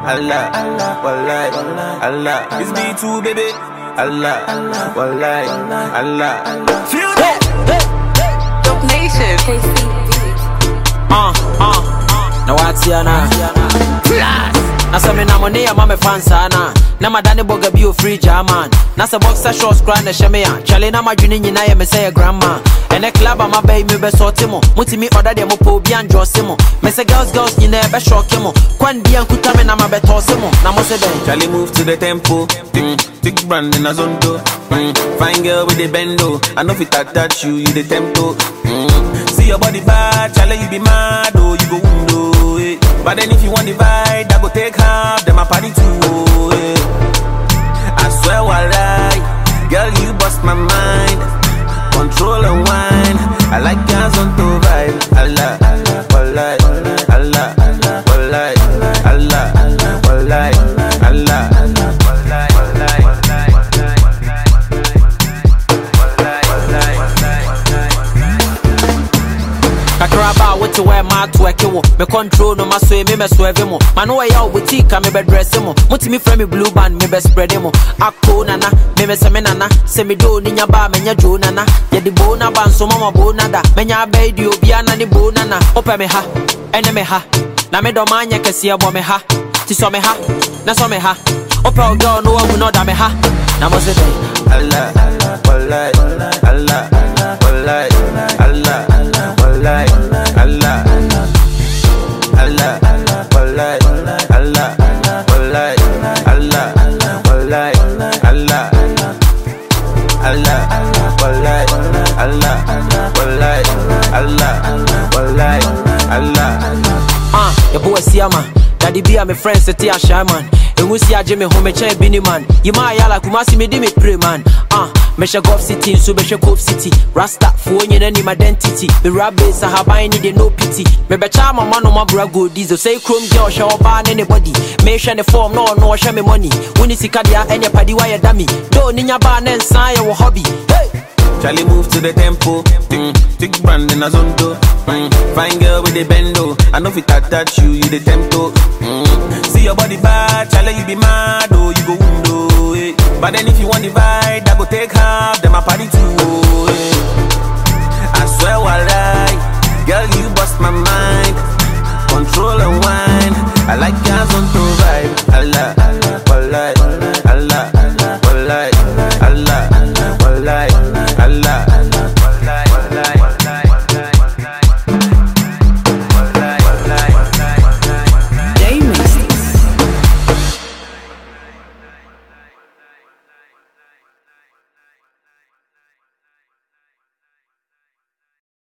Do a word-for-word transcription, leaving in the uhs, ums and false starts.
Allah, Wallah, Allah. It's me too, baby. Allah, Wallah, Allah. Feel that? Dope Nation. Uh, uh. Now what's here now? Nasa me na money ya mame fansana. Na madani boga bio free German. Nasa boxer shorts grind na shemea. Chale na majuni nyina ya me say grandma. Ene club ama bay me be sorti mo. Muti mi order de mo po bi anjosi mo. Me say girls girls nyina be shock mo. Kwan di ankuta me na ma be tosi mo. Na mo say den. Chale move to the tempo. Mm, thick brand in a zondo. Mm, fine girl with the bendo. I know if it touch you, you the tempo. Mm, see your body bad, chale you be mad oh, you go window. Eh. But then if you want the vibe, I go take half, then my party too. Eh. I swear walai, girl you bust my mind. Control and wine, I like girls on to vibe. Allah, walai, Allah, walai, Allah, walai, Allah, walai, walai. Kakraba what to wear my to a kill. Me control no my sway me me swerve mo. Man no way out with tea me be dress mo. Muti me frame me blue band me be spread mo. Akko nana me me se me nana. Se me do ni nya ba me nya jo nana. Ye di bo na ban so mama bo nada. Me nya be di obi ana ni bo nana. Ope me ha, ene me ha. Na me do manya kesi abo me ha. Ti so me ha, na so me ha. Ope o girl no one no da me ha. Na mo se dey. Allah, walai, Allah, walai, Allah, walai, Allah, Allah, walai, Allah, walai, Allah, walai, Allah, Allah, walai, Allah, walai, Allah, walai, Allah. Ah, your boy Siama. Daddy be a my friend say a shy man. And we see a Jimmy home a chain bini man. You ma yala kumasi me di me pray man. Ah, me she Gulf City so be she Cove City. Rasta phone you name identity. Me rap base a habai need no pity. Me be charm man on my bra go diesel. Say chrome girl show ban anybody. Me share the form no no share me money. When you see kadia any party why you dummy. Don't ninya ban and sign your hobby. Hey. Charlie move to the tempo, mm, thick brand in a zondo. Mm, fine girl with the bendo. I know if it touch you, you the tempo. Mm, see your body bad, Charlie you be mad oh, you go window. Eh. But then if you want the vibe, I go take half, then my party too. Eh. I swear walai, girl you bust my mind. Control and wine, I like girls on to vibe. Allah.